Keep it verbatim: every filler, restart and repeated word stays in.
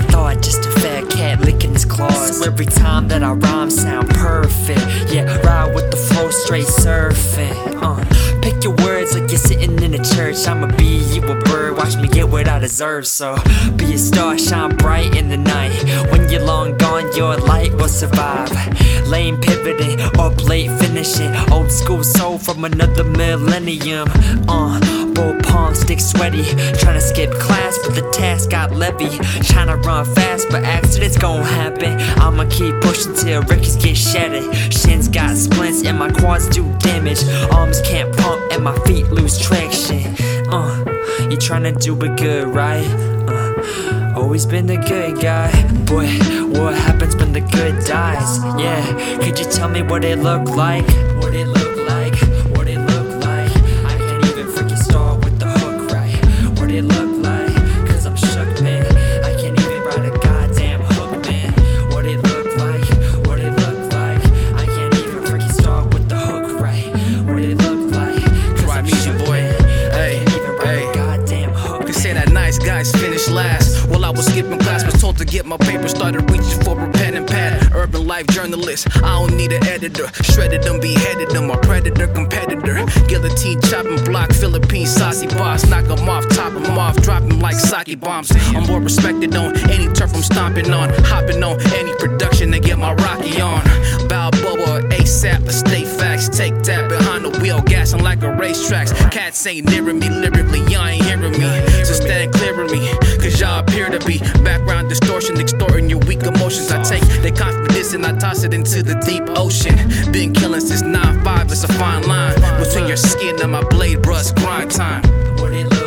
thought, just a fat cat licking his claws. So every time that I rhyme sound perfect. Yeah, ride with the flow, straight surfing. Uh, pick your words like you're sitting in a church. I'ma be you a bird, watch me get what I deserve. So be a star, shine bright in the night. When you're long gone, your light will survive. Lane pivoting, up late finishing. Old school soul from another millennium. Uh, bull palm, stick sweaty. Tryna skip class, but the task got levy. Tryna run fast, but accidents gon' happen. I'ma keep pushing till records get shattered. Shins got splints and my quads do damage. Arms can't pump and my feet lose traction. Uh, you tryna do it good, right? Uh, always been the good guy. Boy, what happens when the good dies? Yeah, could you tell me what it look like? What it look like? What it look like? I can't even freaking start with the hook right. What it look like? Cause I'm shook, man. I can't even write a goddamn hook, man. What it look like? What it look like? I can't even freaking start with the hook right. What it look like? Cause I'm shook, boy. Hey, hey. Goddamn hook. You say that nice guys finished last. Well, I was skipping class, was told to get my paper, started reaching for a pen and pad. Urban life journalist, I don't need an editor. Shredded them, beheaded them, a predator competitor. Guillotine, chopping block, Philippine saucy boss. Knock them off, top them off, drop them like sake bombs. I'm more respected on any turf I'm stomping on. Hopping on any production and get my Rocky on. Balboa, ASAP, estate facts. Take that behind the wheel, gassing like a racetrack. Cats ain't nearing me lyrically, y'all ain't hearing me. So stand clear of me, cause y'all appear to be background distortion, extorting your weak emotions. I take their confidence and I toss it into the deep ocean. Been killing since nine five, it's a fine line between your skin and my blade brush, grind time. What it look